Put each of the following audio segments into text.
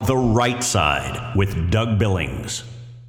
The Right Side with Doug Billings.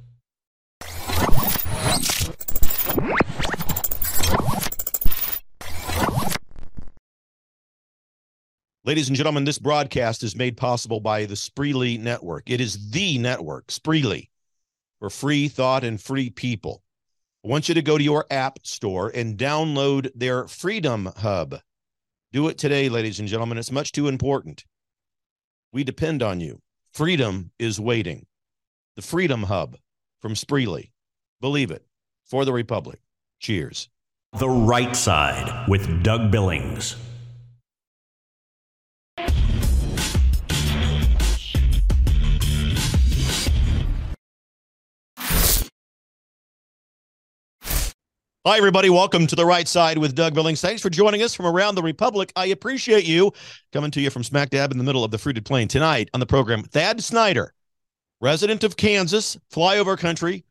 Ladies and gentlemen, this broadcast is made possible by the Spreely Network. It is the network, Spreely, for free thought and free people. I want you to go to your app store and download their Freedom Hub. Do it today, ladies and gentlemen. It's much too important. We depend on you. Freedom is waiting. The Freedom Hub from Spreely. Believe it. For the Republic. Cheers. The Right Side with Doug Billings. Hi, everybody. Welcome to The Right Side with Doug Billings. Thanks for joining us from around the Republic. I appreciate you. Coming to you from smack dab in the middle of the fruited plain. Tonight on the program, Thad Snyder, resident of Kansas, flyover country.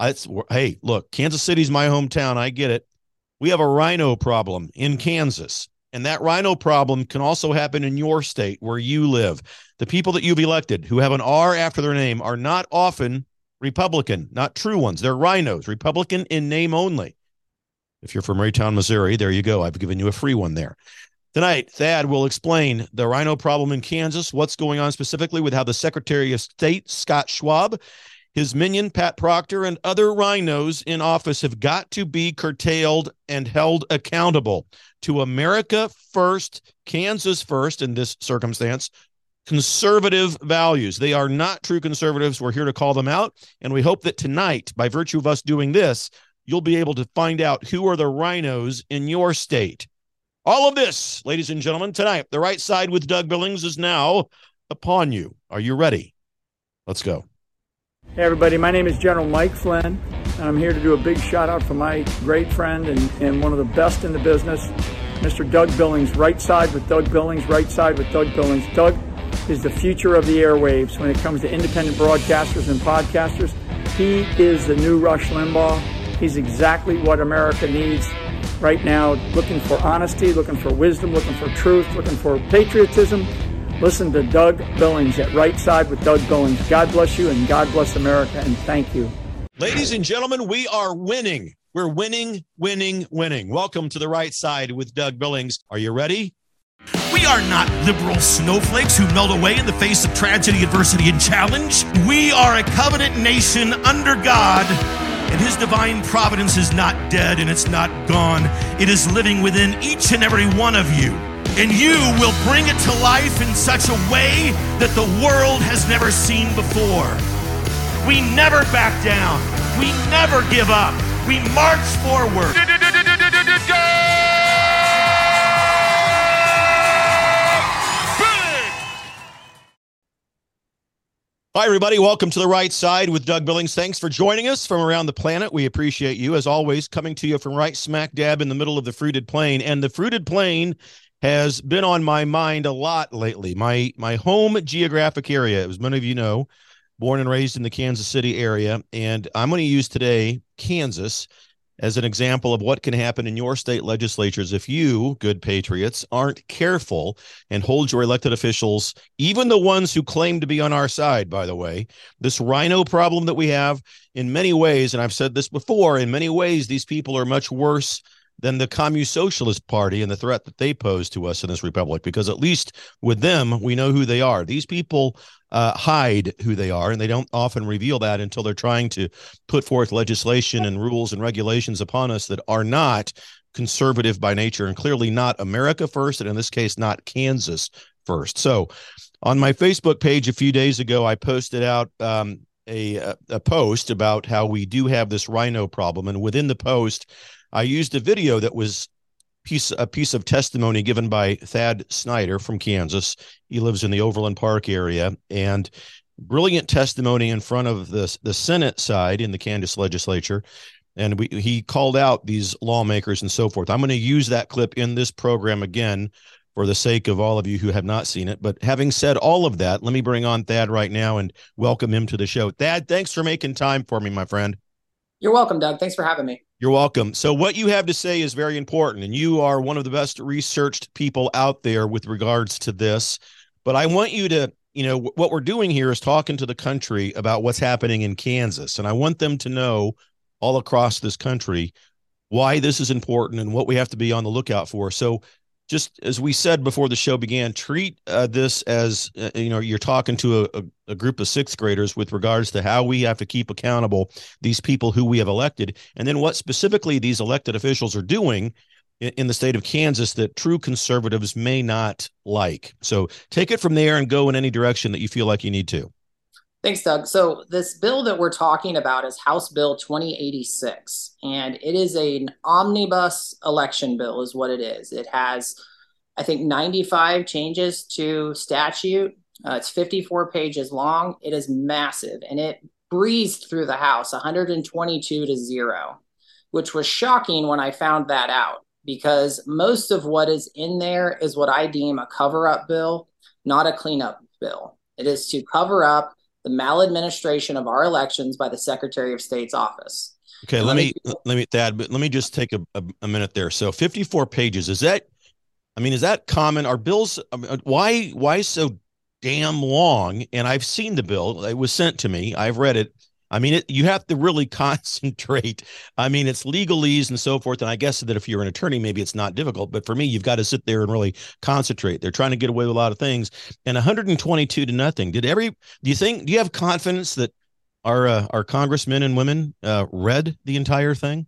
Hey, look, Kansas City's my hometown. I get it. We have a rhino problem in Kansas, and that rhino problem can also happen in your state where you live. The people that you've elected who have an R after their name are not often Republican, not true ones. They're rhinos, Republican in name only. If you're from Raytown, Missouri, there you go. I've given you a free one there. Tonight, Thad will explain the rhino problem in Kansas, what's going on specifically with how the Secretary of State, Scott Schwab, his minion, Pat Proctor, and other rhinos in office have got to be curtailed and held accountable to America first, Kansas first in this circumstance, conservative values. They are not true conservatives. We're here to call them out, and we hope that tonight, by virtue of us doing this, you'll be able to find out who are the rhinos in your state. All of this, ladies and gentlemen, tonight, The Right Side with Doug Billings is now upon you. Are you ready? Let's go. Hey, everybody. My name is General Mike Flynn, and I'm here to do a big shout-out for my great friend and one of the best in the business, Mr. Doug Billings. Right Side with Doug Billings, Right Side with Doug Billings. Doug is the future of the airwaves when it comes to independent broadcasters and podcasters. He is the new Rush Limbaugh. He's exactly what America needs right now, looking for honesty, looking for wisdom, looking for truth, looking for patriotism. Listen to Doug Billings at Right Side with Doug Billings. God bless you and God bless America, and thank you. Ladies and gentlemen, we are winning. We're winning, winning, winning. Welcome to The Right Side with Doug Billings. Are you ready? We are not liberal snowflakes who melt away in the face of tragedy, adversity, and challenge. We are a covenant nation under God. And his divine providence is not dead and it's not gone. It is living within each and every one of you. And you will bring it to life in such a way that the world has never seen before. We never back down. We never give up. We march forward. Hi, everybody. Welcome to The Right Side with Doug Billings. Thanks for joining us from around the planet. We appreciate you, as always, coming to you from right smack dab in the middle of the fruited plain. And the fruited plain has been on my mind a lot lately. My home geographic area, as many of you know, born and raised in the Kansas City area. And I'm going to use today Kansas as an example of what can happen in your state legislatures if you, good patriots, aren't careful and hold your elected officials, even the ones who claim to be on our side, by the way. This rhino problem that we have, in many ways, and I've said this before, in many ways, these people are much worse than the Communist Socialist Party and the threat that they pose to us in this republic, because at least with them, we know who they are. These people hide who they are, and they don't often reveal that until they're trying to put forth legislation and rules and regulations upon us that are not conservative by nature and clearly not America first, and in this case, not Kansas first. So on my Facebook page a few days ago, I posted out a post about how we do have this rhino problem, and within the post, I used a video that was a piece of testimony given by Thad Snyder from Kansas. He lives in the Overland Park area, and brilliant testimony in front of the Senate side in the Kansas legislature. And he called out these lawmakers and so forth. I'm going to use that clip in this program again for the sake of all of you who have not seen it. But having said all of that, let me bring on Thad right now and welcome him to the show. Thad, thanks for making time for me, my friend. You're welcome, Doug. Thanks for having me. You're welcome. So what you have to say is very important, and you are one of the best researched people out there with regards to this. But I want you to what we're doing here is talking to the country about what's happening in Kansas. And I want them to know all across this country why this is important and what we have to be on the lookout for. So just as we said before the show began, treat this as, you're talking to a group of sixth graders with regards to how we have to keep accountable these people who we have elected, and then what specifically these elected officials are doing in the state of Kansas that true conservatives may not like. So take it from there and go in any direction that you feel like you need to. Thanks, Doug. So this bill that we're talking about is House Bill 2086, and it is an omnibus election bill is what it is. It has, I think, 95 changes to statute. It's 54 pages long. It is massive, and it breezed through the House 122-0, which was shocking when I found that out, because most of what is in there is what I deem a cover-up bill, not a cleanup bill. It is to cover up the maladministration of our elections by the Secretary of State's office. Okay, let me just take a minute there. So 54 pages, is that common? Are bills, why so damn long? And I've seen the bill. It was sent to me. I've read it. You have to really concentrate. It's legalese and so forth. And I guess that if you're an attorney, maybe it's not difficult. But for me, you've got to sit there and really concentrate. They're trying to get away with a lot of things. And 122-0. Do you have confidence that our congressmen and women read the entire thing?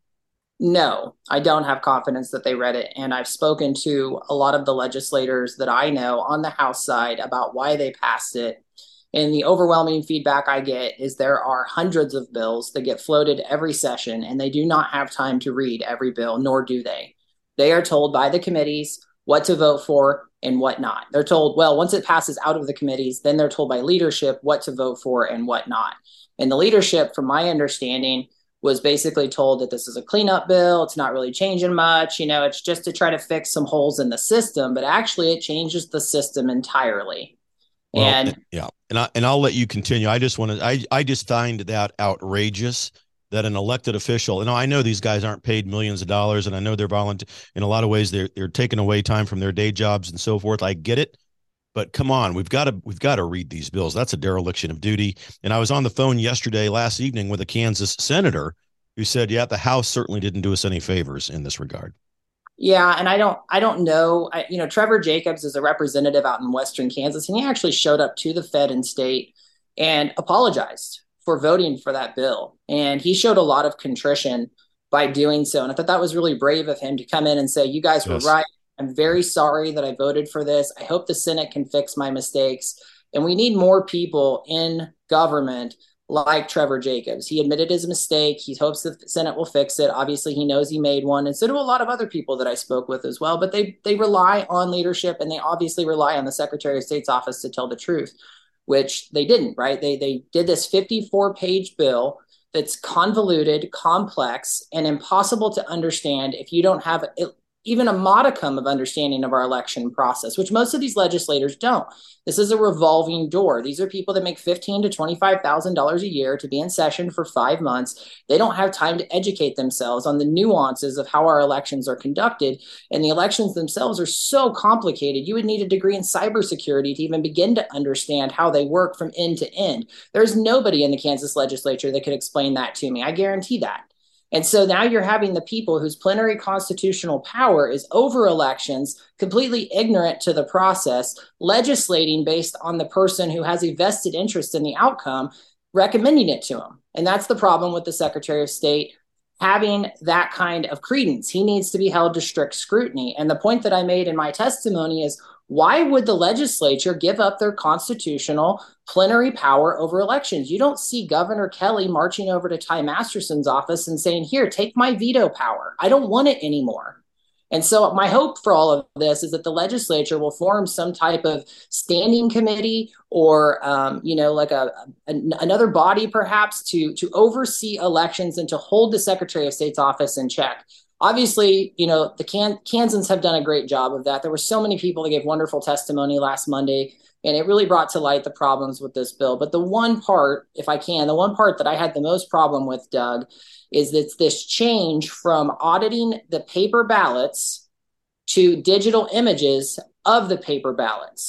No, I don't have confidence that they read it. And I've spoken to a lot of the legislators that I know on the House side about why they passed it. And the overwhelming feedback I get is there are hundreds of bills that get floated every session, and they do not have time to read every bill, nor do they. They are told by the committees what to vote for and what not. They're told, well, once it passes out of the committees, then they're told by leadership what to vote for and what not. And the leadership, from my understanding, was basically told that this is a cleanup bill. It's not really changing much. It's just to try to fix some holes in the system, but actually it changes the system entirely. Well, and I'll let you continue. I just find that outrageous that an elected official, and I know these guys aren't paid millions of dollars, and I know they're volunteer in a lot of ways. They're taking away time from their day jobs and so forth. I get it, but come on, we've got to read these bills. That's a dereliction of duty. And I was on the phone last evening with a Kansas senator who said, yeah, the House certainly didn't do us any favors in this regard. Yeah, and I don't know. Trevor Jacobs is a representative out in Western Kansas, and he actually showed up to the Fed and state and apologized for voting for that bill. And he showed a lot of contrition by doing so. And I thought that was really brave of him to come in and say, you guys were right. I'm very sorry that I voted for this. I hope the Senate can fix my mistakes. And we need more people in government like Trevor Jacobs. He admitted his mistake. He hopes the Senate will fix it. Obviously, he knows he made one. And so do a lot of other people that I spoke with as well. But they rely on leadership, and they obviously rely on the Secretary of State's office to tell the truth, which they didn't, right? They did this 54-page bill that's convoluted, complex, and impossible to understand if you don't have even a modicum of understanding of our election process, which most of these legislators don't. This is a revolving door. These are people that make $15,000 to $25,000 a year to be in session for 5 months. They don't have time to educate themselves on the nuances of how our elections are conducted. And the elections themselves are so complicated. You would need a degree in cybersecurity to even begin to understand how they work from end to end. There's nobody in the Kansas legislature that could explain that to me. I guarantee that. And so now you're having the people whose plenary constitutional power is over elections, completely ignorant to the process, legislating based on the person who has a vested interest in the outcome, recommending it to them. And that's the problem with the Secretary of State having that kind of credence. He needs to be held to strict scrutiny. And the point that I made in my testimony is, why would the legislature give up their constitutional plenary power over elections? You don't see Governor Kelly marching over to Ty Masterson's office and saying, here, take my veto power. I don't want it anymore. And so my hope for all of this is that the legislature will form some type of standing committee or, like another body perhaps to oversee elections and to hold the Secretary of State's office in check. Obviously, the Kansans have done a great job of that. There were so many people that gave wonderful testimony last Monday, and it really brought to light the problems with this bill. But the one part that I had the most problem with, Doug, is that this change from auditing the paper ballots to digital images of the paper ballots.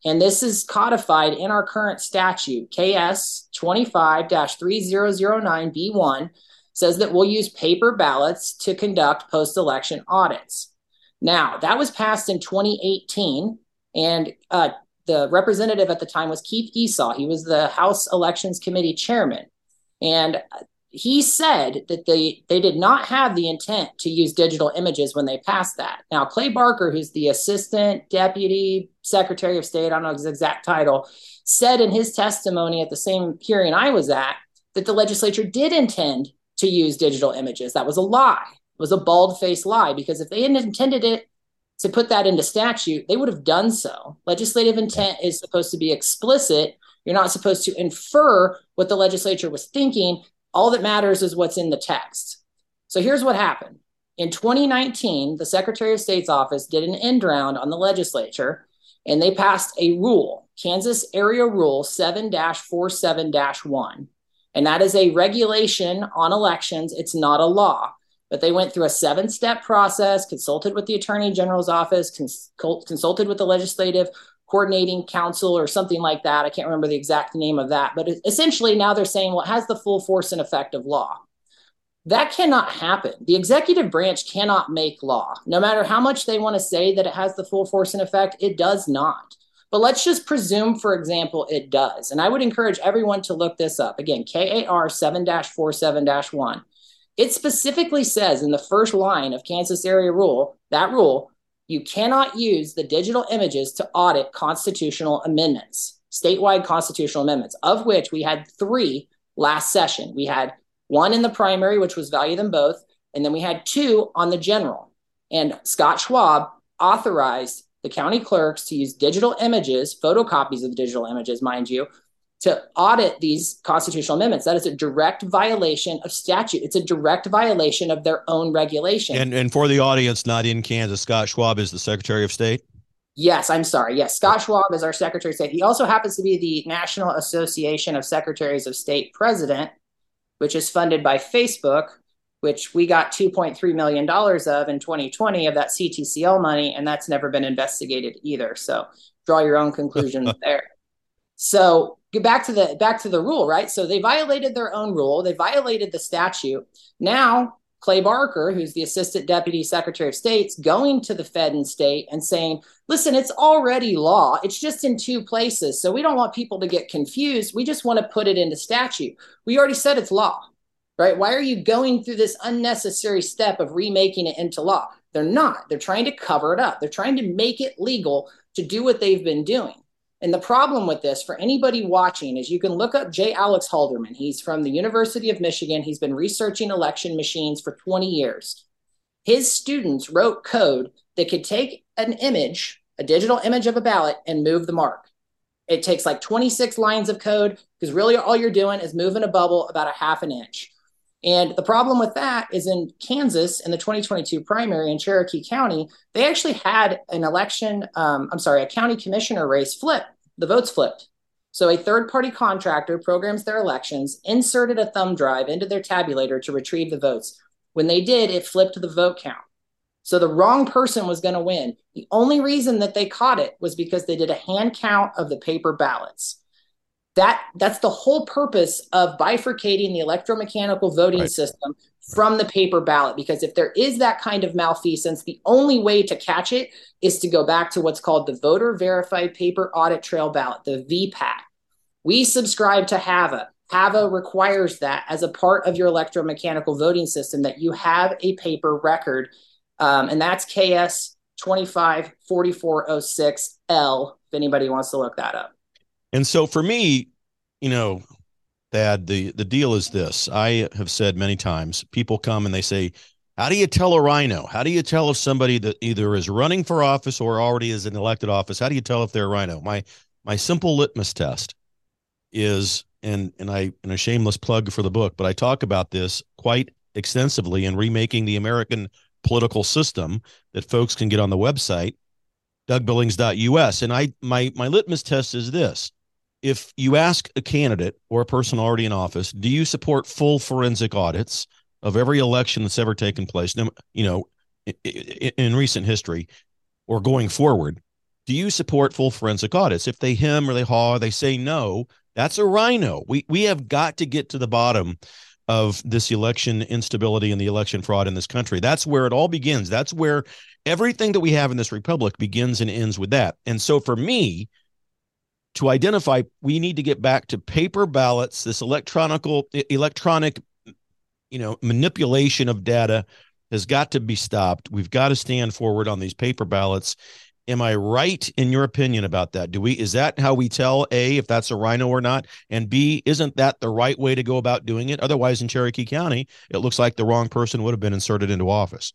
And this is codified in our current statute, KS 25-3009B1, says that we'll use paper ballots to conduct post-election audits. Now, that was passed in 2018, and the representative at the time was Keith Esau. He was the House Elections Committee chairman. And he said that they did not have the intent to use digital images when they passed that. Now, Clay Barker, who's the Assistant Deputy Secretary of State, I don't know his exact title, said in his testimony at the same hearing I was at that the legislature did intend to use digital images. That was a lie. It was a bald-faced lie, because if they hadn't intended it to put that into statute, they would have done so. Legislative intent is supposed to be explicit. You're not supposed to infer what the legislature was thinking. All that matters is what's in the text. So here's what happened. In 2019, the Secretary of State's office did an end round on the legislature, and they passed a rule, Kansas Area Rule 7-47-1. And that is a regulation on elections. It's not a law. But they went through a 7-step process, consulted with the Attorney General's office, consulted with the Legislative Coordinating Council or something like that. I can't remember the exact name of that. But essentially now they're saying, well, it has the full force and effect of law. That cannot happen. The executive branch cannot make law. No matter how much they want to say that it has the full force and effect, it does not. But let's just presume, for example, it does. And I would encourage everyone to look this up. Again, KAR 7-47-1. It specifically says in the first line of Kansas Area Rule, that rule, you cannot use the digital images to audit constitutional amendments, statewide constitutional amendments, of which we had 3 last session. We had 1 in the primary, which was value them both, and then we had 2 on the general. And Scott Schwab authorized the county clerks to use digital images, photocopies of the digital images, mind you, to audit these constitutional amendments. That is a direct violation of statute. It's a direct violation of their own regulation. And for the audience not in Kansas, Scott Schwab is the Secretary of State? Yes, I'm sorry. Yes, Scott Schwab is our Secretary of State. He also happens to be the National Association of Secretaries of State president, which is funded by Facebook, which we got $2.3 million of in 2020 of that CTCL money, and that's never been investigated either. So draw your own conclusions there. So get back to the rule, right? So they violated their own rule. They violated the statute. Now, Clay Barker, who's the Assistant Deputy Secretary of State, going to the Fed and state and saying, listen, it's already law. It's just in 2 places. So we don't want people to get confused. We just want to put it into statute. We already said it's law, right? Why are you going through this unnecessary step of remaking it into law? They're not. They're trying to cover it up. They're trying to make it legal to do what they've been doing. And the problem with this, for anybody watching, is you can look up J. Alex Halderman. He's from the University of Michigan. He's been researching election machines for 20 years. His students wrote code that could take an image, a digital image of a ballot, and move the mark. It takes like 26 lines of code, because really all you're doing is moving a bubble about a ½ an inch. And the problem with that is in Kansas, in the 2022 primary in Cherokee County, they actually had an a county commissioner race flip. The votes flipped. So a third-party contractor programs their elections, inserted a thumb drive into their tabulator to retrieve the votes. When they did, it flipped the vote count. So the wrong person was going to win. The only reason that they caught it was because they did a hand count of the paper ballots. That's the whole purpose of bifurcating the electromechanical voting system from the paper ballot, because if there is that kind of malfeasance, the only way to catch it is to go back to what's called the Voter Verified Paper Audit Trail Ballot, the VPAT. We subscribe to HAVA. HAVA requires that as a part of your electromechanical voting system, that you have a paper record, and that's KS 254406L, if anybody wants to look that up. And so for me, Thad, the deal is this. I have said many times, people come and they say, how do you tell a rhino? How do you tell if somebody that either is running for office or already is in elected office, how do you tell if they're a rhino? My simple litmus test is, and a shameless plug for the book, but I talk about this quite extensively in Remaking the American Political System that folks can get on the website, DougBillings.us. And my litmus test is this. If you ask a candidate or a person already in office, do you support full forensic audits of every election that's ever taken place, in recent history or going forward? do you support full forensic audits? If they hem or they haw, or they say no, that's a rhino. We have got to get to the bottom of this election instability and the election fraud in this country. That's where it all begins. That's where everything that we have in this republic begins and ends with that. And so for me, to identify, we need to get back to paper ballots, this electronic, manipulation of data has got to be stopped. We've got to stand forward on these paper ballots. Am I right in your opinion about that? Is that how we tell A, if that's a rhino or not? And B, isn't that the right way to go about doing it? Otherwise, in Cherokee County, it looks like the wrong person would have been inserted into office.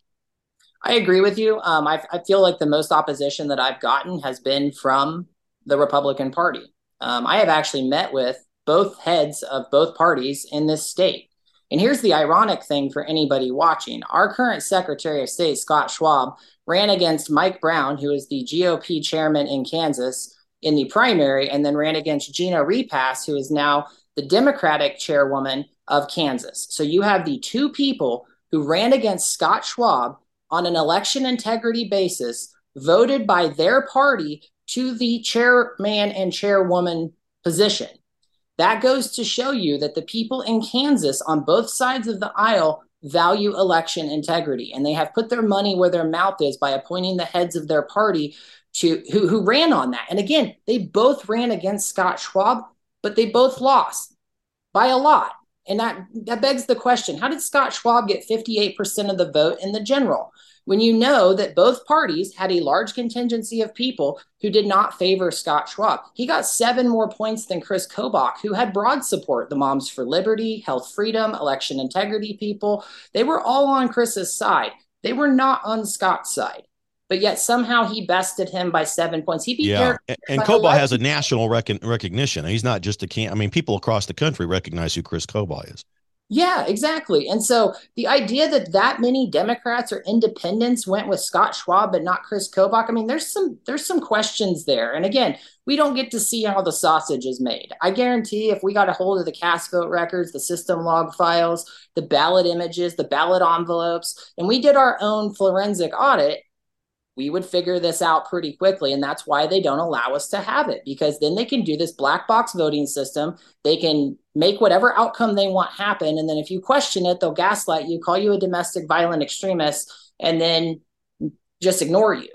I agree with you. I feel like the most opposition that I've gotten has been from the Republican Party. I have actually met with both heads of both parties in this state. And here's the ironic thing for anybody watching. Our current Secretary of State, Scott Schwab, ran against Mike Brown, who is the GOP chairman in Kansas, in the primary, and then ran against Gina Repass, who is now the Democratic chairwoman of Kansas. So you have the two people who ran against Scott Schwab on an election integrity basis, voted by their party to the chairman and chairwoman position. That goes to show you that the people in Kansas on both sides of the aisle value election integrity, and they have put their money where their mouth is by appointing the heads of their party to who ran on that. And again, they both ran against Scott Schwab, but they both lost by a lot. And that begs the question, how did Scott Schwab get 58% of the vote in the general, when you know that both parties had a large contingency of people who did not favor Scott Schwab? He got 7 more points than Chris Kobach, who had broad support. The Moms for Liberty, Health Freedom, election integrity people, they were all on Chris's side. They were not on Scott's side. But yet somehow he bested him by 7 points. He beat Eric and Kobach has a national recognition. He's not just people across the country recognize who Chris Kobach is. Yeah, exactly. And so the idea that many Democrats or independents went with Scott Schwab but not Chris Kobach, I mean, there's some questions there. And again, we don't get to see how the sausage is made. I guarantee if we got a hold of the cast vote records, the system log files, the ballot images, the ballot envelopes, and we did our own forensic audit, we would figure this out pretty quickly. And that's why they don't allow us to have it, because then they can do this black box voting system. They can make whatever outcome they want happen. And then if you question it, they'll gaslight you, call you a domestic violent extremist, and then just ignore you.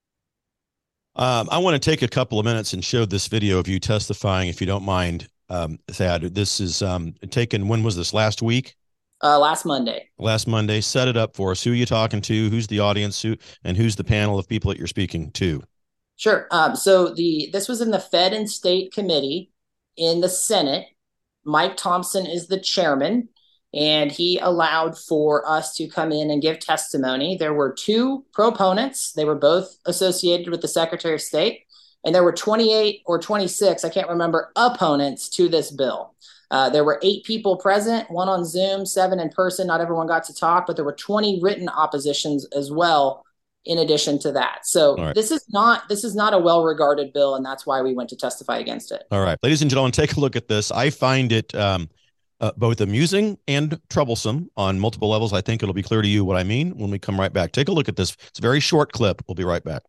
I want to take a couple of minutes and show this video of you testifying, if you don't mind, Thad. This is taken, when was this, last week? Last Monday. Last Monday. Set it up for us. Who are you talking to? Who's the audience? And who's the panel of people that you're speaking to? Sure. So this was in the Fed and State Committee in the Senate. Mike Thompson is the chairman, and he allowed for us to come in and give testimony. There were 2 proponents. They were both associated with the Secretary of State, and there were 28 or 26, I can't remember, opponents to this bill. There were 8 people present, 1 on Zoom, 7 in person. Not everyone got to talk, but there were 20 written oppositions as well, in addition to that. So right. This is not a well-regarded bill, and that's why we went to testify against it. All right, ladies and gentlemen, take a look at this. I find it both amusing and troublesome on multiple levels. I think it'll be clear to you what I mean when we come right back. Take a look at this. It's a very short clip. We'll be right back.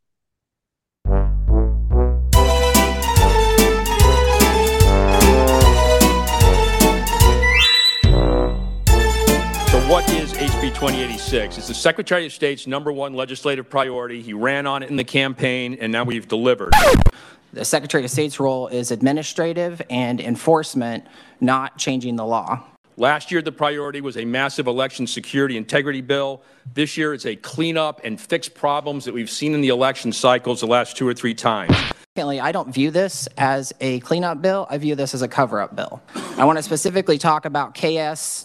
What is HB 2086? It's the Secretary of State's #1 legislative priority. He ran on it in the campaign, and now we've delivered. The Secretary of State's role is administrative and enforcement, not changing the law. Last year, the priority was a massive election security integrity bill. This year, it's a cleanup and fix problems that we've seen in the election cycles the last 2 or 3 times. I don't view this as a cleanup bill. I view this as a cover-up bill. I want to specifically talk about KS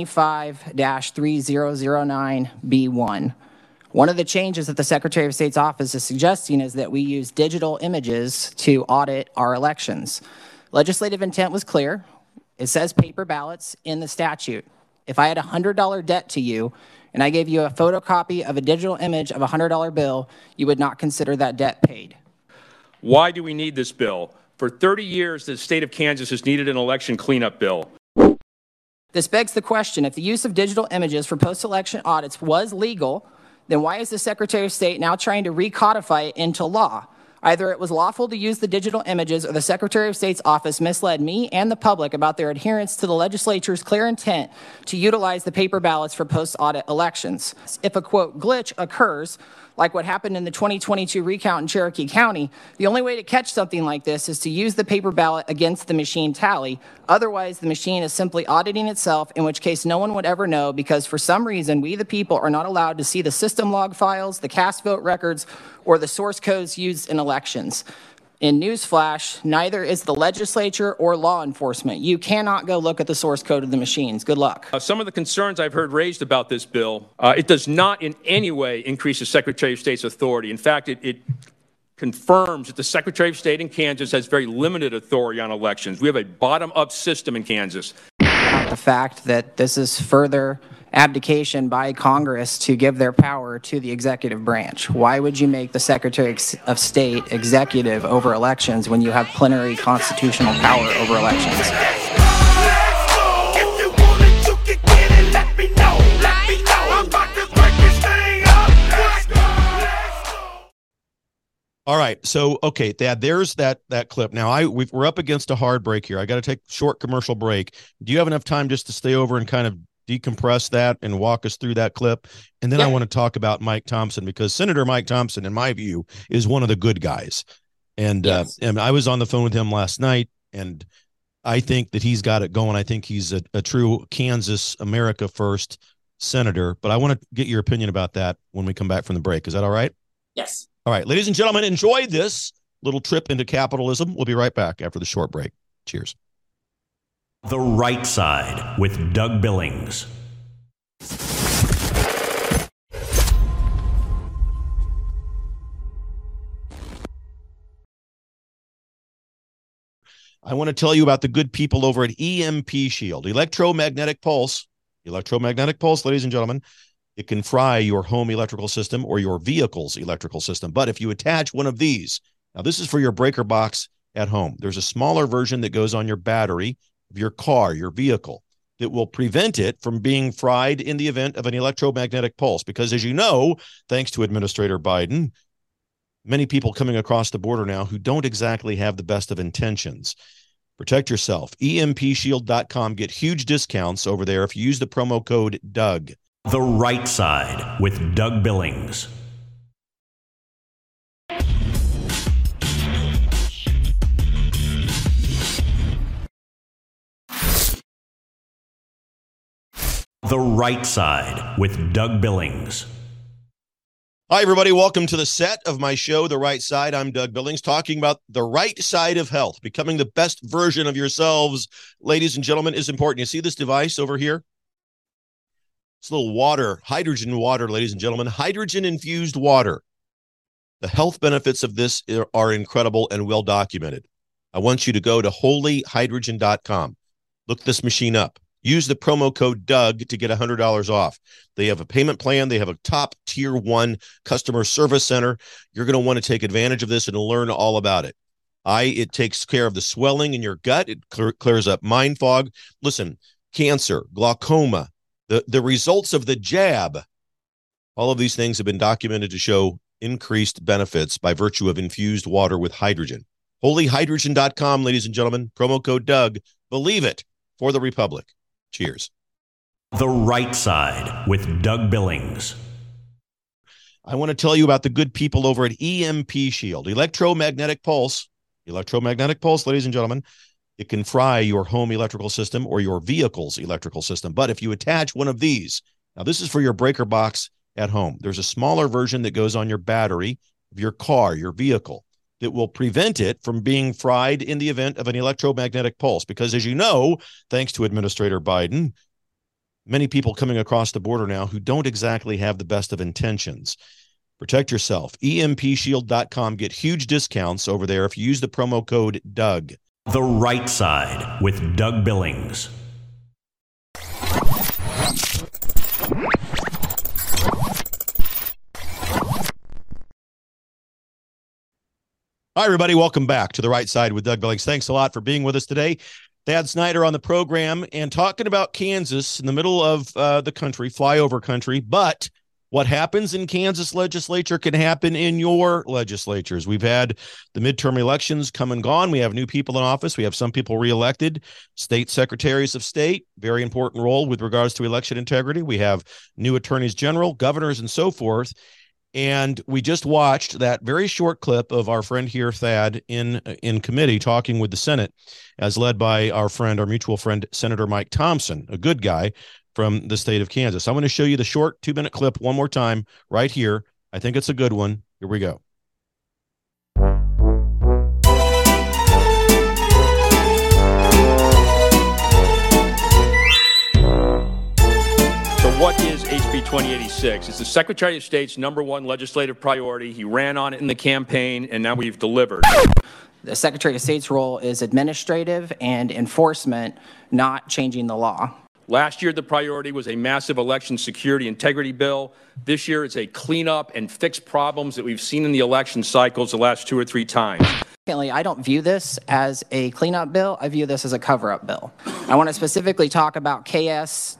25-3009B1. One of the changes that the Secretary of State's office is suggesting is that we use digital images to audit our elections. Legislative intent was clear. It says paper ballots in the statute. If I had a $100 debt to you and I gave you a photocopy of a digital image of a $100 bill, you would not consider that debt paid. Why do we need this bill? For 30 years, the state of Kansas has needed an election cleanup bill. This begs the question, if the use of digital images for post-election audits was legal, then why is the Secretary of State now trying to recodify it into law? Either it was lawful to use the digital images or the Secretary of State's office misled me and the public about their adherence to the legislature's clear intent to utilize the paper ballots for post-audit elections. If a, quote, glitch occurs, like what happened in the 2022 recount in Cherokee County, the only way to catch something like this is to use the paper ballot against the machine tally. Otherwise, the machine is simply auditing itself, in which case no one would ever know, because for some reason, we the people are not allowed to see the system log files, the cast vote records, or the source codes used in elections. In newsflash, neither is the legislature or law enforcement. You cannot go look at the source code of the machines. Good luck. Some of the concerns I've heard raised about this bill, it does not in any way increase the Secretary of State's authority. In fact, it confirms that the Secretary of State in Kansas has very limited authority on elections. We have a bottom-up system in Kansas. The fact that this is further abdication by Congress to give their power to the executive branch. Why would you make the Secretary of State executive over elections when you have plenary constitutional power over elections? All right. So, okay, Thad, there's that clip. Now, we're up against a hard break here. I got to take a short commercial break. Do you have enough time just to stay over and kind of decompress that and walk us through that clip? And then I want to talk about Mike Thompson, because Senator Mike Thompson, in my view, is one of the good guys. And, and I was on the phone with him last night, and I think that he's got it going. I think he's a true Kansas, America first senator. But I want to get your opinion about that when we come back from the break. Is that all right? Yes. All right, ladies and gentlemen, enjoy this little trip into capitalism. We'll be right back after the short break. Cheers. The Right Side with Doug Billings. I want to tell you about the good people over at EMP Shield, electromagnetic pulse. Electromagnetic pulse, ladies and gentlemen. It can fry your home electrical system or your vehicle's electrical system. But if you attach one of these, now this is for your breaker box at home. There's a smaller version that goes on your battery of your car, your vehicle, that will prevent it from being fried in the event of an electromagnetic pulse. Because as you know, thanks to Administrator Biden, many people coming across the border now who don't exactly have the best of intentions. Protect yourself. EMPshield.com. Get huge discounts over there if you use the promo code Doug. The Right Side with Doug Billings. The Right Side with Doug Billings. Hi, everybody. Welcome to the set of my show, The Right Side. I'm Doug Billings, talking about the right side of health. Becoming the best version of yourselves, ladies and gentlemen, is important. You see this device over here? It's a little water, hydrogen water, ladies and gentlemen, hydrogen-infused water. The health benefits of this are incredible and well documented. I want you to go to holyhydrogen.com. Look this machine up. Use the promo code Doug to get $100 off. They have a payment plan. They have a top tier 1 customer service center. You're going to want to take advantage of this and learn all about it. It takes care of the swelling in your gut. It clears up mind fog. Listen, cancer, glaucoma, the results of the jab, all of these things have been documented to show increased benefits by virtue of infused water with hydrogen. Holyhydrogen.com, ladies and gentlemen, promo code Doug. Believe it, for the Republic. Cheers. The Right Side with Doug Billings. I want to tell you about the good people over at EMP Shield, electromagnetic pulse. Electromagnetic pulse, ladies and gentlemen. It can fry your home electrical system or your vehicle's electrical system. But if you attach one of these, now this is for your breaker box at home. There's a smaller version that goes on your battery of your car, your vehicle, that will prevent it from being fried in the event of an electromagnetic pulse. Because as you know, thanks to Administrator Biden, many people coming across the border now who don't exactly have the best of intentions. Protect yourself. EMPshield.com. Get huge discounts over there if you use the promo code Doug. The Right Side with Doug Billings. Hi, everybody. Welcome back to The Right Side with Doug Billings. Thanks a lot for being with us today. Thad Snyder on the program and talking about Kansas in the middle of the country, flyover country, but What happens in Kansas legislature can happen in your legislatures. We've had the midterm elections come and gone. We have new people in office. We have some people reelected. State secretaries of state, very important role with regards to election integrity. We have new attorneys general, governors, and so forth. And we just watched that very short clip of our friend here, Thad, in committee talking with the Senate, as led by our mutual friend, Senator Mike Thompson, a good guy from the state of Kansas. I'm going to show you the short 2-minute clip one more time right here. I think it's a good one. Here we go. So what is HB 2086? It's the Secretary of State's #1 legislative priority. He ran on it in the campaign, and now we've delivered. The Secretary of State's role is administrative and enforcement, not changing the law. Last year, the priority was a massive election security integrity bill. This year, it's a cleanup and fix problems that we've seen in the election cycles the last 2 or 3 times. I don't view this as a cleanup bill. I view this as a cover-up bill. I want to specifically talk about KS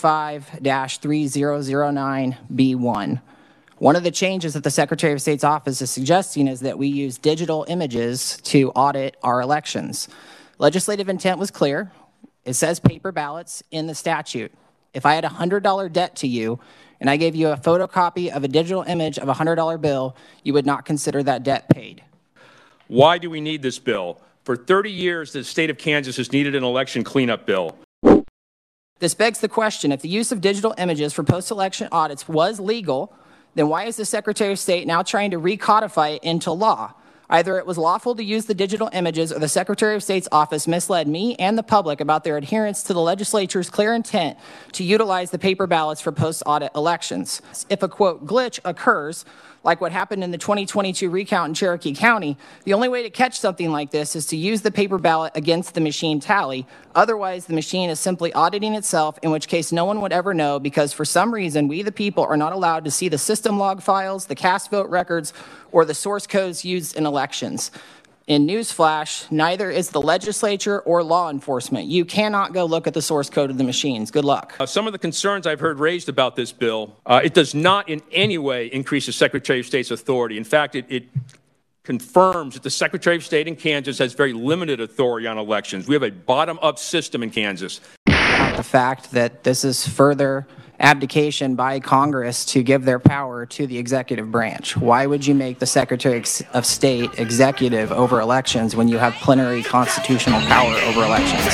25-3009B1. One of the changes that the Secretary of State's office is suggesting is that we use digital images to audit our elections. Legislative intent was clear. It says paper ballots in the statute. If I had a $100 debt to you and I gave you a photocopy of a digital image of a $100 bill, you would not consider that debt paid. Why do we need this bill? For 30 years, the state of Kansas has needed an election cleanup bill. This begs the question, if the use of digital images for post-election audits was legal, then why is the Secretary of State now trying to recodify it into law? Either it was lawful to use the digital images or the Secretary of State's office misled me and the public about their adherence to the legislature's clear intent to utilize the paper ballots for post-audit elections. If a, quote, glitch occurs, like what happened in the 2022 recount in Cherokee County, the only way to catch something like this is to use the paper ballot against the machine tally. Otherwise, the machine is simply auditing itself, in which case no one would ever know because for some reason, we the people are not allowed to see the system log files, the cast vote records, or the source codes used in elections. In newsflash, neither is the legislature or law enforcement. You cannot go look at the source code of the machines. Good luck. Some of the concerns I've heard raised about this bill, it does not in any way increase the Secretary of State's authority. In fact, it confirms that the Secretary of State in Kansas has very limited authority on elections. We have a bottom-up system in Kansas. The fact that this is further abdication by Congress to give their power to the executive branch. Why would you make the Secretary of State executive over elections when you have plenary constitutional power over elections?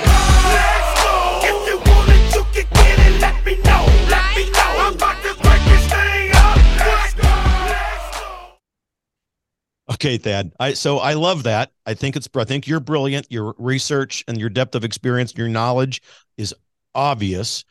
Okay, Thad. I love that. I think you're brilliant. Your research and your depth of experience, your knowledge is obvious.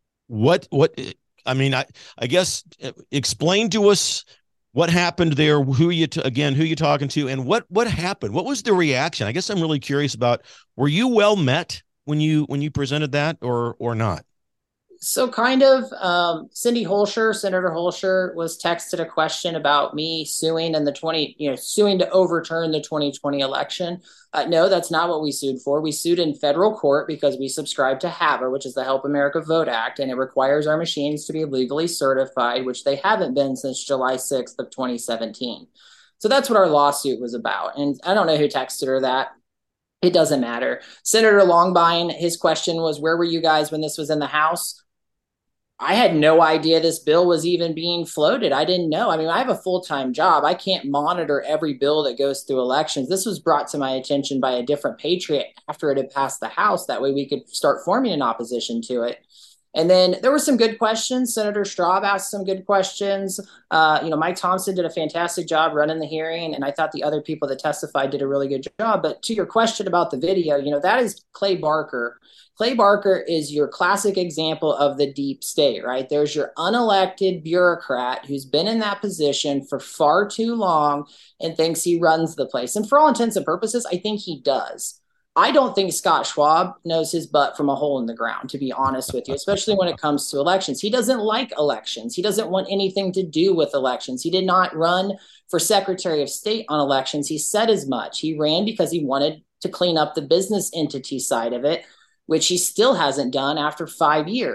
I guess explain to us what happened there, who you talking to, and what happened? What was the reaction? I guess I'm really curious about, were you well met when you presented that or not? So kind of, Senator Holscher was texted a question about me suing in suing to overturn the 2020 election. No, that's not what we sued for. We sued in federal court because we subscribe to HAVA, which is the Help America Vote Act, and it requires our machines to be legally certified, which they haven't been since July 6th of 2017. So that's what our lawsuit was about. And I don't know who texted her that. It doesn't matter. Senator Longbine, his question was, where were you guys when this was in the House? I had no idea this bill was even being floated. I didn't know. I mean, I have a full-time job. I can't monitor every bill that goes through elections. This was brought to my attention by a different patriot after it had passed the House. That way we could start forming an opposition to it. And then there were some good questions. Senator Straub asked some good questions. Mike Thompson did a fantastic job running the hearing, and I thought the other people that testified did a really good job. But to your question about the video, that is Clay Barker. Clay Barker is your classic example of the deep state, right? There's your unelected bureaucrat who's been in that position for far too long and thinks he runs the place. And for all intents and purposes, I think he does. I don't think Scott Schwab knows his butt from a hole in the ground, to be honest with you, especially when it comes to elections. He doesn't like elections. He doesn't want anything to do with elections. He did not run for Secretary of State on elections. He said as much. He ran because he wanted to clean up the business entity side of it, which he still hasn't done after 5 years.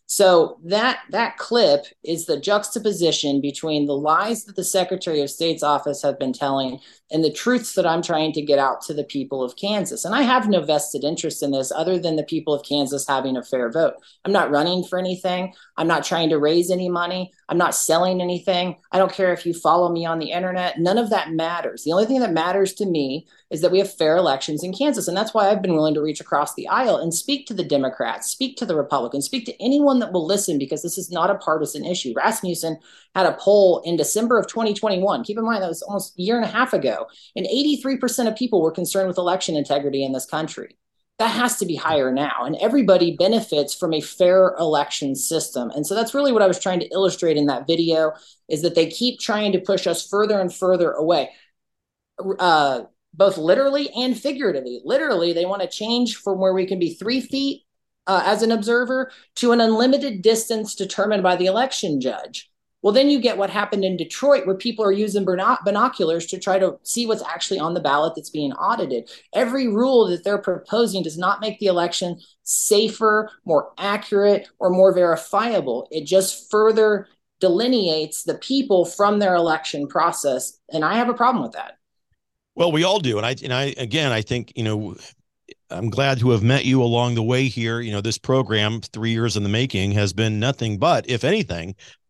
So that clip is the juxtaposition between the lies that the Secretary of State's office have been telling and the truths that I'm trying to get out to the people of Kansas. And I have no vested interest in this other than the people of Kansas having a fair vote. I'm not running for anything. I'm not trying to raise any money. I'm not selling anything. I don't care if you follow me on the internet. None of that matters. The only thing that matters to me is that we have fair elections in Kansas. And that's why I've been willing to reach across the aisle and speak to the Democrats, speak to the Republicans, speak to anyone that will listen, because this is not a partisan issue. Rasmussen had a poll in December of 2021. Keep in mind, that was almost a year and a half ago. And 83% of people were concerned with election integrity in this country. That has to be higher now. And everybody benefits from a fair election system. And so that's really what I was trying to illustrate in that video, is that they keep trying to push us further and further away, both literally and figuratively. Literally, they want to change from where we can be 3 feet as an observer to an unlimited distance determined by the election judge. Well, then you get what happened in Detroit, where people are using binoculars to try to see what's actually on the ballot that's being audited. Every rule that they're proposing does not make the election safer, more accurate, or more verifiable. It just further delineates the people from their election process. And I have a problem with that. Well, we all do. And I think, I'm glad to have met you along the way here. This program, 3 years in the making, has been nothing but, if anything,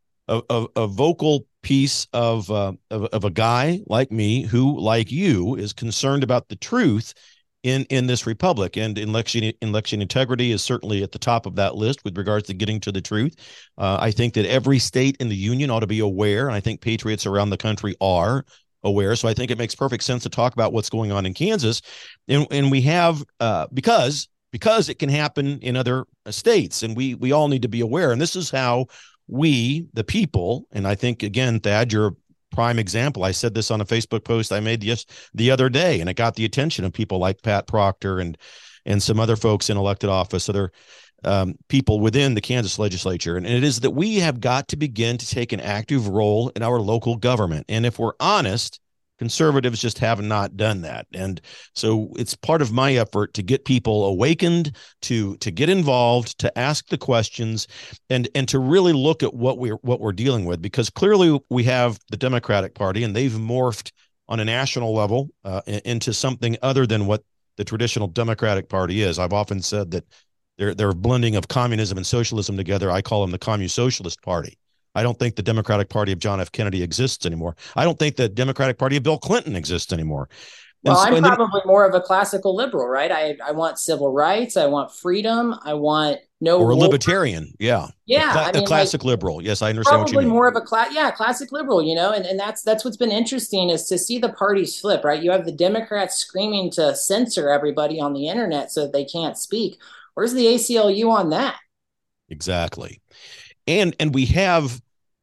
a vocal piece of a guy like me who, like you, is concerned about the truth in this republic, and election integrity is certainly at the top of that list with regards to getting to the truth. I think that every state in the union ought to be aware, and I think patriots around the country are aware. So I think it makes perfect sense to talk about what's going on in Kansas, and we have because it can happen in other states, and we all need to be aware. And this is how we, the people, and I think, again, Thad, you're a prime example. I said this on a Facebook post I made the other day, and it got the attention of people like Pat Proctor and some other folks in elected office, other people within the Kansas legislature. And it is that we have got to begin to take an active role in our local government. And if we're honest, conservatives just have not done that. And so it's part of my effort to get people awakened, to get involved, to ask the questions, and to really look at what we're dealing with, because clearly we have the Democratic Party, and they've morphed on a national level into something other than what the traditional Democratic Party is. I've often said that they're a blending of communism and socialism together. I call them the Communist-Socialist Party. I don't think the Democratic Party of John F. Kennedy exists anymore. I don't think the Democratic Party of Bill Clinton exists anymore. Well, I'm probably more of a classical liberal, right? I want civil rights. I want freedom. I want no or a war. Libertarian. Yeah. Yeah. A classic liberal. Yes, I understand what you mean. Probably more of a classic liberal, and that's what's been interesting, is to see the parties flip, right? You have the Democrats screaming to censor everybody on the internet so that they can't speak. Where's the ACLU on that? Exactly. And we have,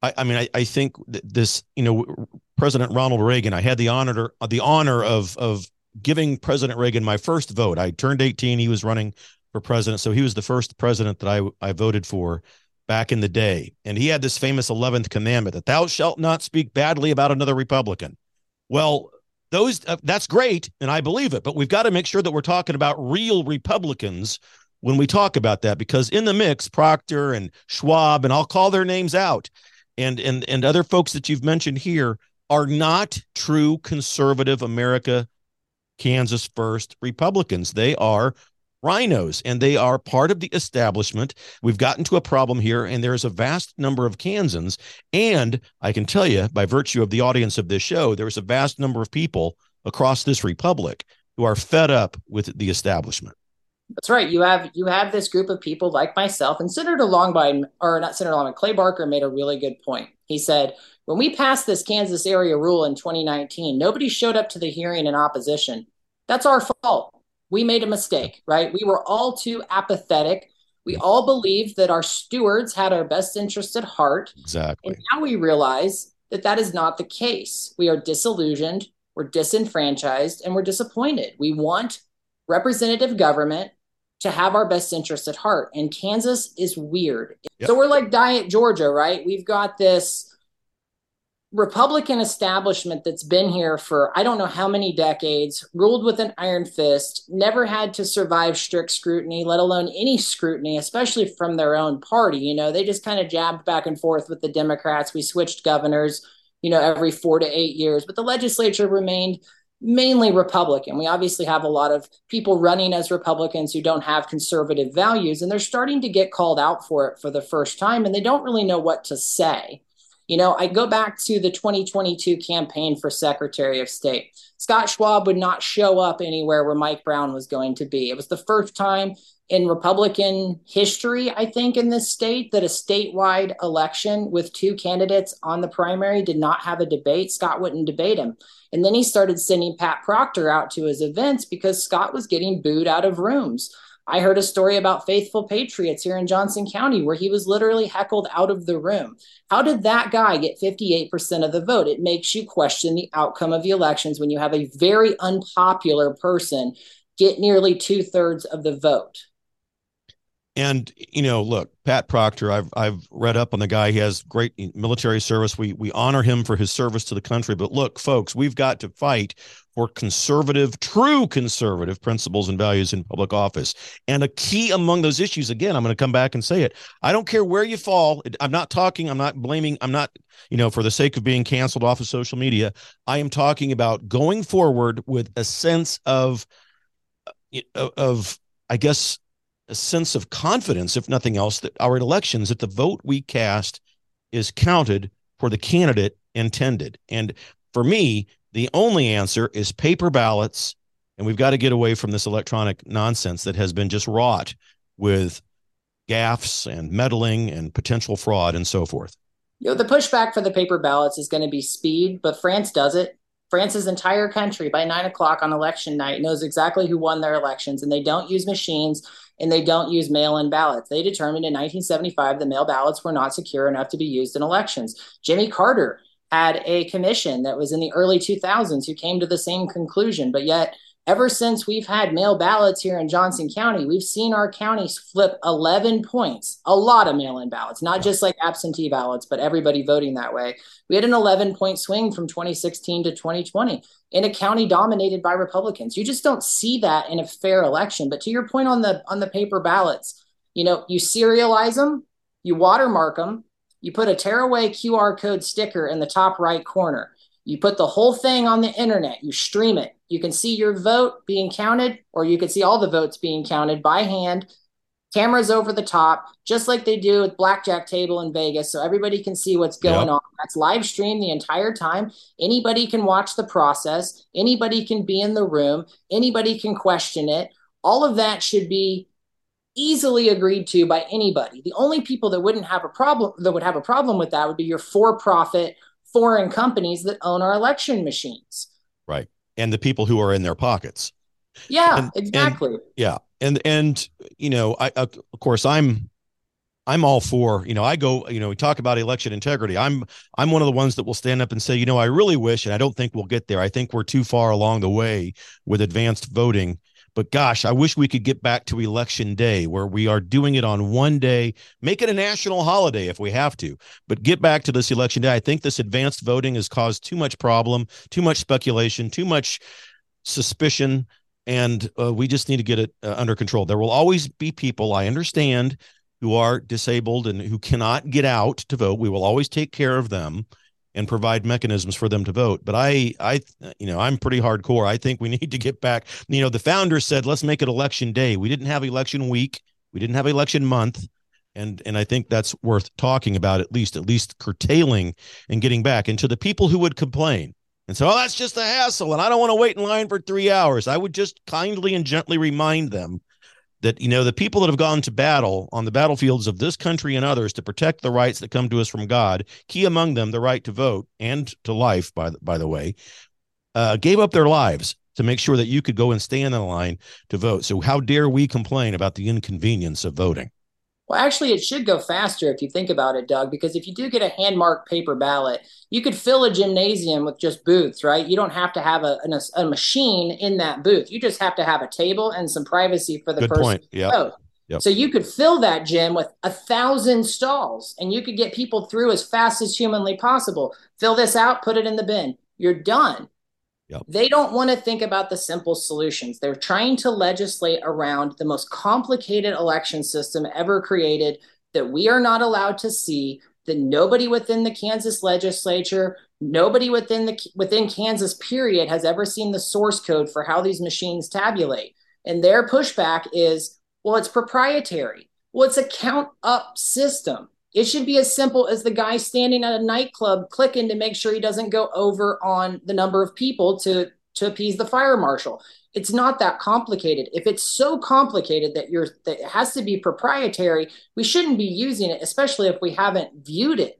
I think this, President Ronald Reagan, I had the honor of giving President Reagan my first vote. I turned 18. He was running for president. So he was the first president that I voted for back in the day. And he had this famous 11th commandment that thou shalt not speak badly about another Republican. Well, that's great. And I believe it, but we've got to make sure that we're talking about real Republicans when we talk about that, because in the mix, Proctor and Schwab, and I'll call their names out, and other folks that you've mentioned here are not true conservative America, Kansas first Republicans. They are rhinos, and they are part of the establishment. We've gotten to a problem here, and there's a vast number of Kansans, and I can tell you, by virtue of the audience of this show, there's a vast number of people across this republic who are fed up with the establishment. That's right. You have this group of people like myself, and Clay Barker made a really good point. He said, when we passed this Kansas area rule in 2019, nobody showed up to the hearing in opposition. That's our fault. We made a mistake, right? We were all too apathetic. We all believed that our stewards had our best interest at heart. Exactly. And now we realize that is not the case. We are disillusioned, we're disenfranchised, and we're disappointed. We want representative government to have our best interests at heart. And Kansas is weird. Yep. So we're like Diet Georgia, right? We've got this Republican establishment that's been here for I don't know how many decades, ruled with an iron fist, never had to survive strict scrutiny, let alone any scrutiny, especially from their own party. You know, they just kind of jabbed back and forth with the Democrats. We switched governors, you know, every 4 to 8 years, but the legislature remained mainly Republican. We obviously have a lot of people running as Republicans who don't have conservative values, and they're starting to get called out for it for the first time, and they don't really know what to say. You know, I go back to the 2022 campaign for Secretary of State. Scott Schwab would not show up anywhere where Mike Brown was going to be. It was the first time in Republican history, I think, in this state that a statewide election with 2 candidates on the primary did not have a debate. Scott wouldn't debate him. And then he started sending Pat Proctor out to his events because Scott was getting booed out of rooms. I heard a story about Faithful Patriots here in Johnson County where he was literally heckled out of the room. How did that guy get 58% of the vote? It makes you question the outcome of the elections when you have a very unpopular person get nearly 2/3 of the vote. And, you know, look, Pat Proctor, I've read up on the guy. He has great military service. We honor him for his service to the country. But look, folks, we've got to fight for conservative, true conservative principles and values in public office. And a key among those issues, again, I'm going to come back and say it. I don't care where you fall. I'm not blaming, you know, for the sake of being canceled off of social media. I am talking about going forward with a sense of I guess, a sense of confidence, if nothing else, that our elections, that the vote we cast is counted for the candidate intended. And for me, the only answer is paper ballots. And we've got to get away from this electronic nonsense that has been just wrought with gaffes and meddling and potential fraud and so forth. You know, the pushback for the paper ballots is going to be speed, but France does it. France's entire country by 9 o'clock on election night knows exactly who won their elections, and they don't use machines and they don't use mail-in ballots. They determined in 1975 the mail ballots were not secure enough to be used in elections. Jimmy Carter had a commission that was in the early 2000s who came to the same conclusion, but yet ever since we've had mail ballots here in Johnson County, we've seen our counties flip 11 points, a lot of mail-in ballots, not just like absentee ballots, but everybody voting that way. We had an 11-point swing from 2016 to 2020 in a county dominated by Republicans. You just don't see that in a fair election. But to your point on the paper ballots, you know, you serialize them, you watermark them, you put a tearaway QR code sticker in the top right corner. You put the whole thing on the internet, you stream it. You can see your vote being counted, or you can see all the votes being counted by hand. Cameras over the top, just like they do with blackjack table in Vegas, so everybody can see what's going on. That's live streamed the entire time. Anybody can watch the process. Anybody can be in the room. Anybody can question it. All of that should be easily agreed to by anybody. The only people that would have a problem with that would be your for-profit foreign companies that own our election machines. Right. And the people who are in their pockets. Yeah, exactly. And you know, of course I'm all for, you know, we talk about election integrity. I'm one of the ones that will stand up and say, you know, I really wish, and I don't think we'll get there. I think we're too far along the way with advanced voting. But gosh, I wish we could get back to election day where we are doing it on one day, make it a national holiday if we have to, but get back to this election day. I think this advanced voting has caused too much problem, too much speculation, too much suspicion, and we just need to get it under control. There will always be people, I understand, who are disabled and who cannot get out to vote. We will always take care of them and provide mechanisms for them to vote. But I'm pretty hardcore. I think we need to get back. You know, the founders said, let's make it election day. We didn't have election week. We didn't have election month. And I think that's worth talking about, at least curtailing and getting back. And to the people who would complain and say, oh, that's just a hassle, and I don't want to wait in line for 3 hours, I would just kindly and gently remind them that, you know, the people that have gone to battle on the battlefields of this country and others to protect the rights that come to us from God, key among them the right to vote and to life, by the way, gave up their lives to make sure that you could go and stand in the line to vote. So how dare we complain about the inconvenience of voting? Well, actually, it should go faster if you think about it, Doug, because if you do get a hand-marked paper ballot, you could fill a gymnasium with just booths, right? You don't have to have a machine in that booth. You just have to have a table and some privacy for the person to vote. Yep. So you could fill that gym with 1,000 stalls and you could get people through as fast as humanly possible. Fill this out, put it in the bin. You're done. Yep. They don't want to think about the simple solutions. They're trying to legislate around the most complicated election system ever created that we are not allowed to see, that nobody within the Kansas legislature, nobody within Kansas period has ever seen the source code for how these machines tabulate. And their pushback is, well, it's proprietary. Well, it's a count up system. It should be as simple as the guy standing at a nightclub clicking to make sure he doesn't go over on the number of people to appease the fire marshal. It's not that complicated. If it's so complicated that it has to be proprietary, we shouldn't be using it, especially if we haven't viewed it.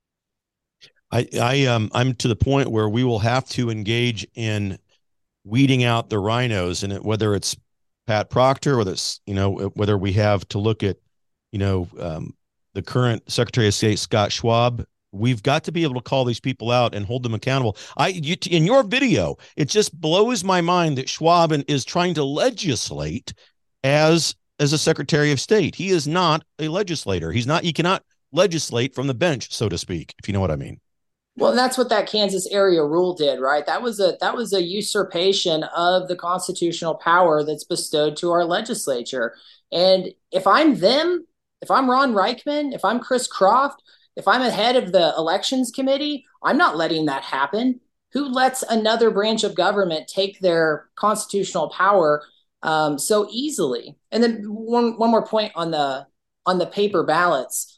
I'm to the point where we will have to engage in weeding out the rhinos, and whether it's Pat Proctor, whether we have to look at, the current Secretary of State, Scott Schwab. We've got to be able to call these people out and hold them accountable. In your video, it just blows my mind that Schwab is trying to legislate as a Secretary of State. He is not a legislator. He cannot legislate from the bench, so to speak, if you know what I mean. Well, that's what that Kansas area rule did, right? That was a usurpation of the constitutional power that's bestowed to our legislature. And if I'm them, if I'm Ron Reichman, if I'm Chris Croft, if I'm the head of the elections committee, I'm not letting that happen. Who lets another branch of government take their constitutional power so easily? And then one more point on the paper ballots.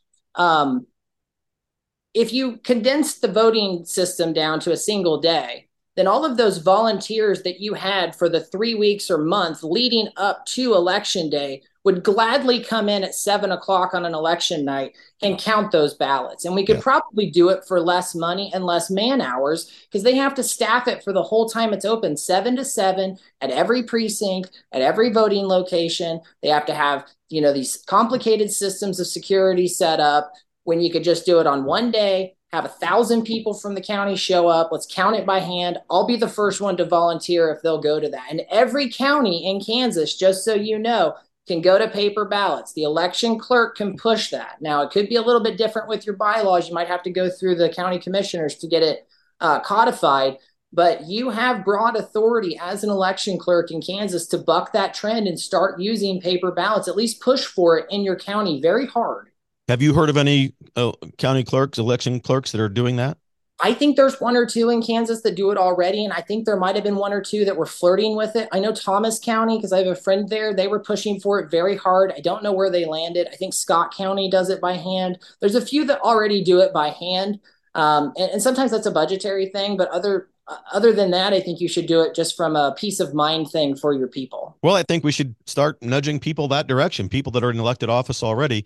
If you condense the voting system down to a single day, then all of those volunteers that you had for the 3 weeks or month leading up to election day would gladly come in at 7:00 on an election night and count those ballots. And we could probably do it for less money and less man hours, because they have to staff it for the whole time it's open, 7 to 7 at every precinct, at every voting location. They have to have, these complicated systems of security set up, when you could just do it on one day, have 1,000 people from the county show up. Let's count it by hand. I'll be the first one to volunteer if they'll go to that. And every county in Kansas, just so you know, can go to paper ballots. The election clerk can push that. Now, it could be a little bit different with your bylaws. You might have to go through the county commissioners to get it codified. But you have broad authority as an election clerk in Kansas to buck that trend and start using paper ballots, at least push for it in your county very hard. Have you heard of any county clerks, election clerks that are doing that? I think there's one or two in Kansas that do it already, and I think there might have been one or two that were flirting with it. I know Thomas County, because I have a friend there, they were pushing for it very hard. I don't know where they landed. I think Scott County does it by hand. There's a few that already do it by hand, and sometimes that's a budgetary thing, but other than that, I think you should do it just from a peace of mind thing for your people. Well, I think we should start nudging people that direction, people that are in elected office already.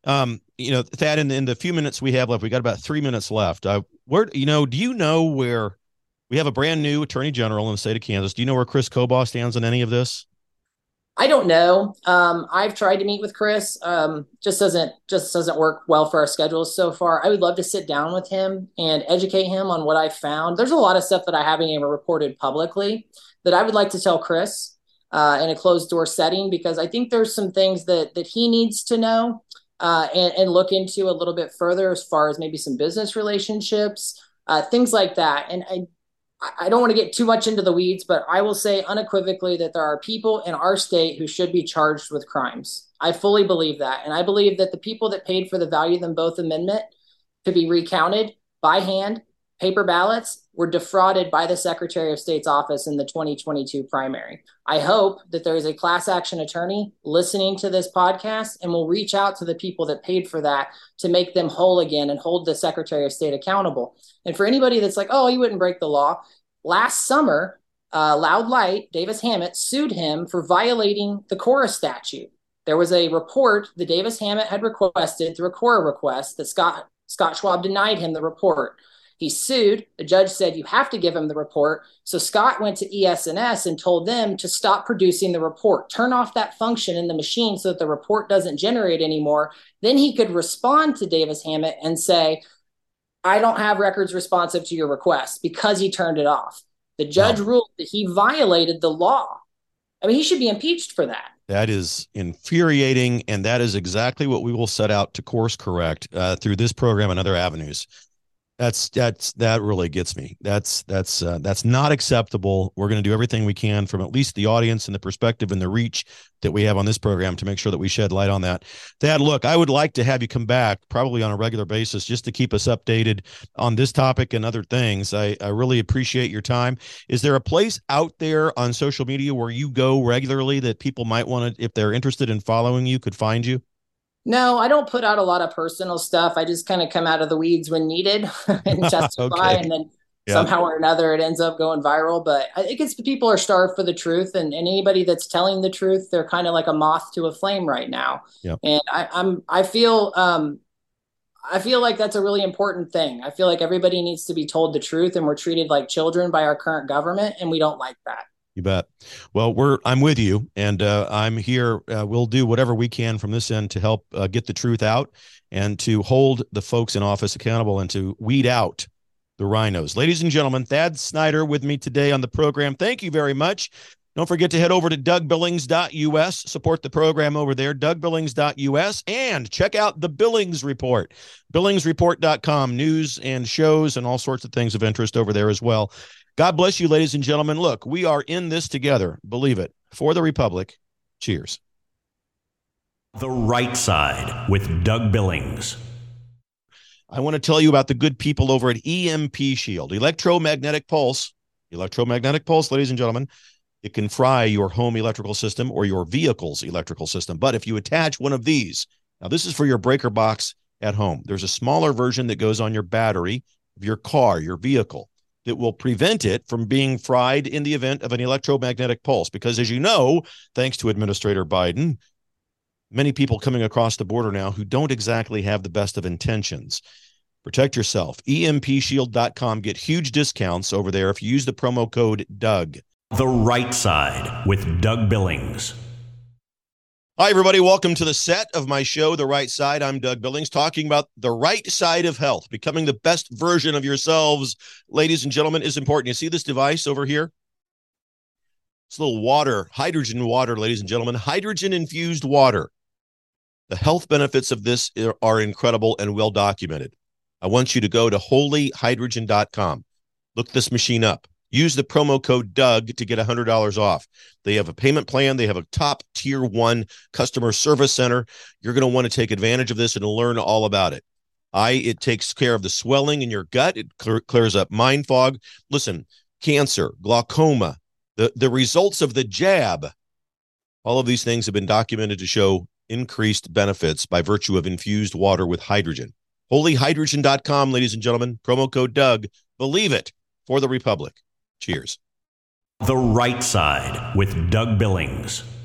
Thad, in the few minutes we have left, we got about 3 minutes left. Do you know where we have a brand new attorney general in the state of Kansas? Do you know where Chris Kobaugh stands on any of this? I don't know. I've tried to meet with Chris. Just doesn't work well for our schedules so far. I would love to sit down with him and educate him on what I found. There's a lot of stuff that I haven't even reported publicly that I would like to tell Chris in a closed door setting, because I think there's some things that he needs to know. And look into a little bit further as far as maybe some business relationships, things like that. And I don't want to get too much into the weeds, but I will say unequivocally that there are people in our state who should be charged with crimes. I fully believe that. And I believe that the people that paid for the Value Them Both Amendment to be recounted by hand, paper ballots, were defrauded by the Secretary of State's office in the 2022 primary. I hope that there is a class action attorney listening to this podcast and will reach out to the people that paid for that to make them whole again and hold the Secretary of State accountable. And for anybody that's like, oh, you wouldn't break the law, last summer, Loud Light, Davis Hammett, sued him for violating the KORA statute. There was a report that Davis Hammett had requested through a KORA request that Scott Schwab denied him the report. He sued. The judge said, you have to give him the report. So Scott went to ES&S and told them to stop producing the report, turn off that function in the machine so that the report doesn't generate anymore. Then he could respond to Davis Hammett and say, I don't have records responsive to your request, because he turned it off. The judge ruled that he violated the law. I mean, he should be impeached for that. That is infuriating, and that is exactly what we will set out to course correct through this program and other avenues. That really gets me. That's not acceptable. We're going to do everything we can from at least the audience and the perspective and the reach that we have on this program to make sure that we shed light on that. Thad, look, I would like to have you come back probably on a regular basis just to keep us updated on this topic and other things. I really appreciate your time. Is there a place out there on social media where you go regularly that people might want to, if they're interested in following you, could find you? No, I don't put out a lot of personal stuff. I just kind of come out of the weeds when needed and testify. Okay. And then somehow or another, it ends up going viral. But I think it's people are starved for the truth. And anybody that's telling the truth, they're kind of like a moth to a flame right now. Yep. And I feel like that's a really important thing. I feel like everybody needs to be told the truth, and we're treated like children by our current government, and we don't like that. You bet. Well, I'm with you, and I'm here. We'll do whatever we can from this end to help get the truth out and to hold the folks in office accountable and to weed out the rhinos. Ladies and gentlemen, Thad Snyder with me today on the program. Thank you very much. Don't forget to head over to DougBillings.us, support the program over there, DougBillings.us, and check out the Billings Report, BillingsReport.com, news and shows and all sorts of things of interest over there as well. God bless you, ladies and gentlemen. Look, we are in this together. Believe it. For the Republic. Cheers. The Right Side with Doug Billings. I want to tell you about the good people over at EMP Shield, electromagnetic pulse, ladies and gentlemen. It can fry your home electrical system or your vehicle's electrical system. But if you attach one of these, now this is for your breaker box at home. There's a smaller version that goes on your battery of your car, your vehicle, that will prevent it from being fried in the event of an electromagnetic pulse. Because as you know, thanks to Administrator Biden, many people coming across the border now who don't exactly have the best of intentions. Protect yourself. EMPshield.com. Get huge discounts over there if you use the promo code Doug. The Right Side with Doug Billings. Hi, everybody. Welcome to the set of my show, The Right Side. I'm Doug Billings, talking about the right side of health. Becoming the best version of yourselves, ladies and gentlemen, is important. You see this device over here? It's a little water, hydrogen water, ladies and gentlemen, hydrogen-infused water. The health benefits of this are incredible and well documented. I want you to go to holyhydrogen.com. Look this machine up. Use the promo code Doug to get $100 off. They have a payment plan. They have a top tier 1 customer service center. You're going to want to take advantage of this and learn all about it. It takes care of the swelling in your gut. It clears up mind fog. Listen, cancer, glaucoma, the results of the jab, all of these things have been documented to show increased benefits by virtue of infused water with hydrogen. Holyhydrogen.com, ladies and gentlemen, promo code Doug. Believe it, for the Republic. Cheers. The Right Side with Doug Billings.